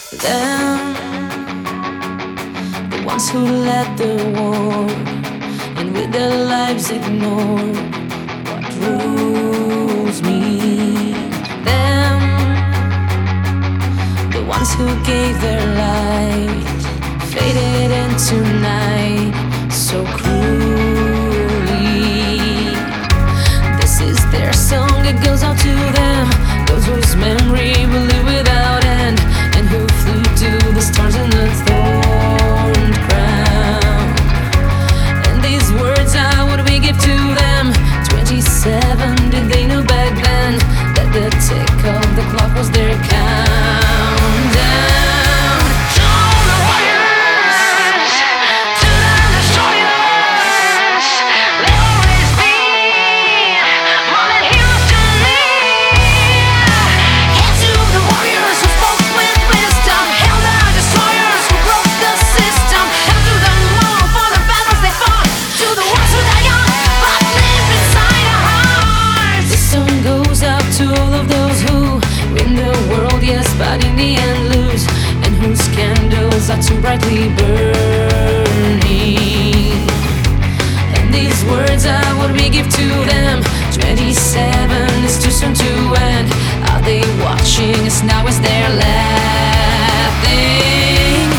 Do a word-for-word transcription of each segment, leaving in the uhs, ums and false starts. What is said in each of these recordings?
Them, the ones who led the war and with their lives ignored what rules me. Them, the ones who gave their light, faded into night so cruelly. This is their song, it goes out to them, those whose memory will live without end, and who flew to the stars in the thorn crown. And these words, I would we give to them. Twenty-seven, did they know back then that the tick of the clock was their countdown? But in the end lose, and whose candles are too brightly burning. And these words are what we give to them. Twenty-seven is too soon to end. Are they watching us now as they're laughing?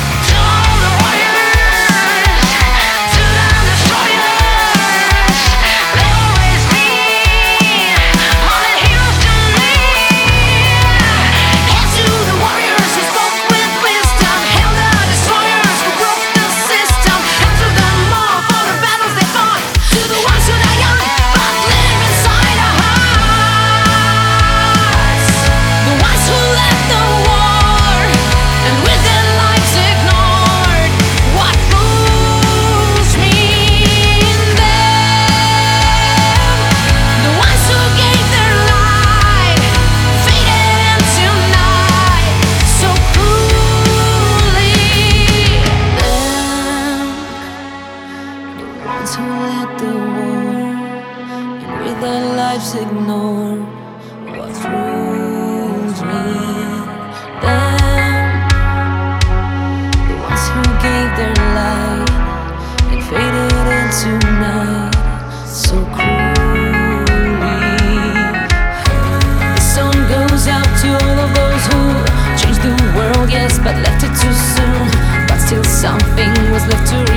Who led the war and with their lives ignore what rules me. Them, the ones who gave their light and faded into night so cruelly. The song goes out to all of those who changed the world, yes, but left it too soon. But still something was left to